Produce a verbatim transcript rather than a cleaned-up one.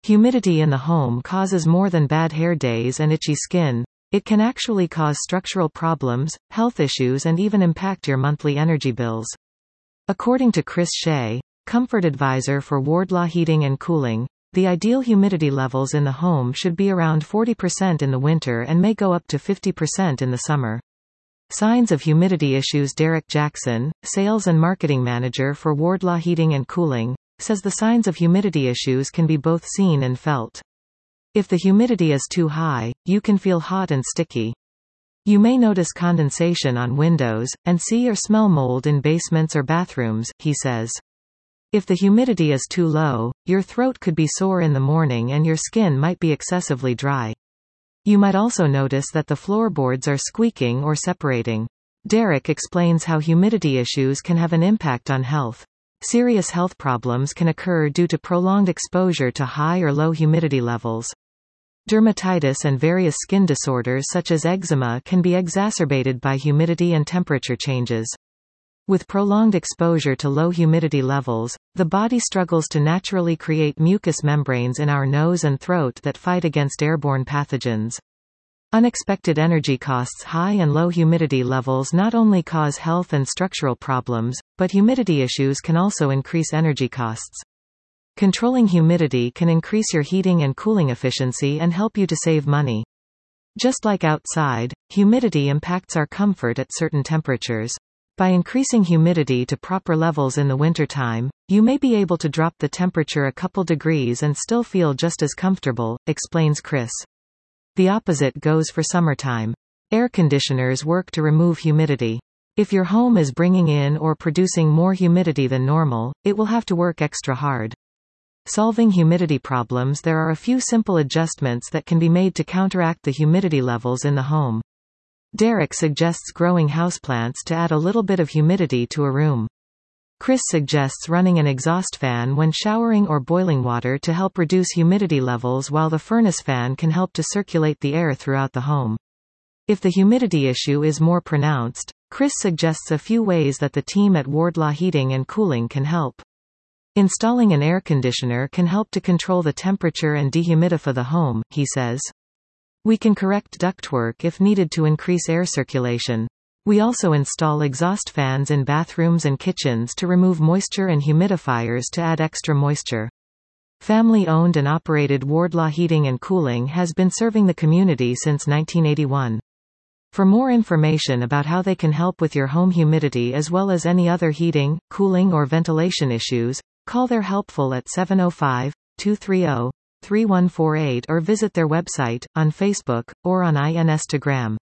Humidity in the home causes more than bad hair days and itchy skin. It can actually cause structural problems, health issues and even impact your monthly energy bills. According to Chris Shea, Comfort Advisor for Wardlaw Heating and Cooling, the ideal humidity levels in the home should be around forty percent in the winter and may go up to fifty percent in the summer. Signs of humidity issues. Derek Jackson, Sales and Marketing Manager for Wardlaw Heating and Cooling, says the signs of humidity issues can be both seen and felt. If the humidity is too high, you can feel hot and sticky. You may notice condensation on windows, and see or smell mold in basements or bathrooms, he says. If the humidity is too low, your throat could be sore in the morning and your skin might be excessively dry. You might also notice that the floorboards are squeaking or separating. Derek explains how humidity issues can have an impact on health. Serious health problems can occur due to prolonged exposure to high or low humidity levels. Dermatitis and various skin disorders such as eczema can be exacerbated by humidity and temperature changes. With prolonged exposure to low humidity levels, the body struggles to naturally create mucous membranes in our nose and throat that fight against airborne pathogens. Unexpected energy costs. High and low humidity levels not only cause health and structural problems, but humidity issues can also increase energy costs. Controlling humidity can increase your heating and cooling efficiency and help you to save money. Just like outside, humidity impacts our comfort at certain temperatures. By increasing humidity to proper levels in the wintertime, you may be able to drop the temperature a couple degrees and still feel just as comfortable, explains Chris. The opposite goes for summertime. Air conditioners work to remove humidity. If your home is bringing in or producing more humidity than normal, it will have to work extra hard. Solving humidity problems. There are a few simple adjustments that can be made to counteract the humidity levels in the home. Derek suggests growing houseplants to add a little bit of humidity to a room. Chris suggests running an exhaust fan when showering or boiling water to help reduce humidity levels, while the furnace fan can help to circulate the air throughout the home. If the humidity issue is more pronounced, Chris suggests a few ways that the team at Wardlaw Heating and Cooling can help. Installing an air conditioner can help to control the temperature and dehumidify the home, he says. We can correct ductwork if needed to increase air circulation. We also install exhaust fans in bathrooms and kitchens to remove moisture and humidifiers to add extra moisture. Family-owned and operated Wardlaw Heating and Cooling has been serving the community since nineteen eighty-one. For more information about how they can help with your home humidity as well as any other heating, cooling or ventilation issues, call their helpful at seven oh five, two three oh, three one four eight or visit their website, on Facebook, or on Instagram.